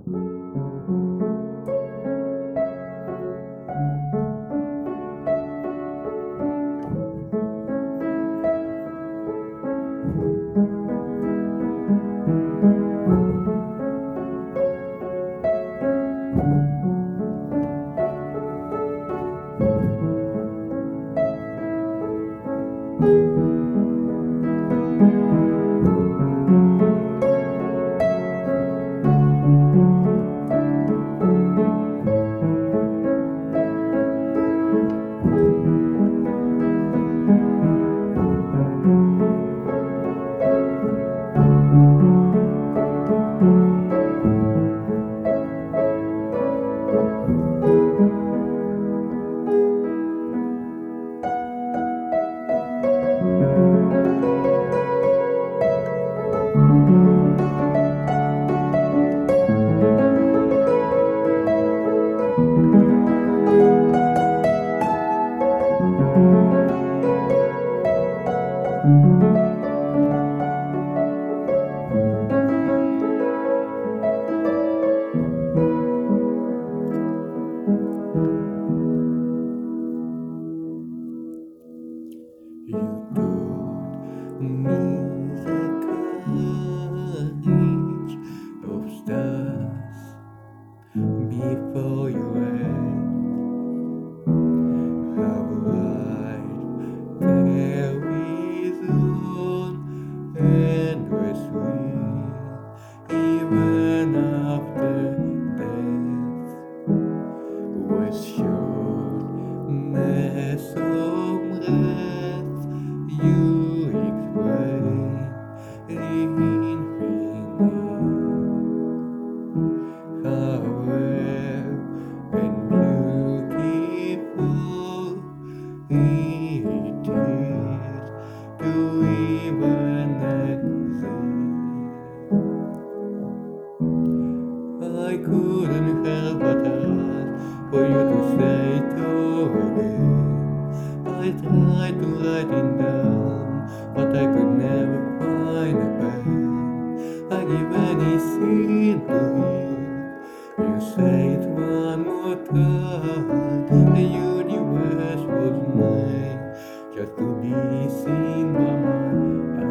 You taught me the courage of stars before you left. How life carries on endlessly, even after death. With shortness of breath, you explain the infinite. How rare and beautiful it is to even exist. I couldn't help but ask for you to say it again. I tried to write it down, but I could never find a pen. I give anything to hear you say it one more time. The universe was made just to be seen by my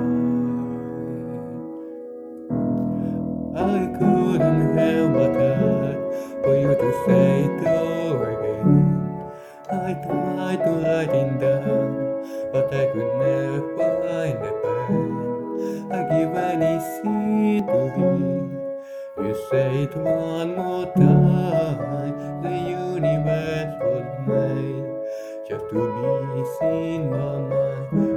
eyes. I couldn't help but ask for you to say it again. I tried to write it down, but I could never find a pen. I give anything to hear you say it one more time. The universe was made just to be seen by my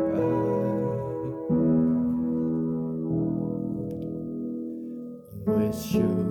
eyes. With you.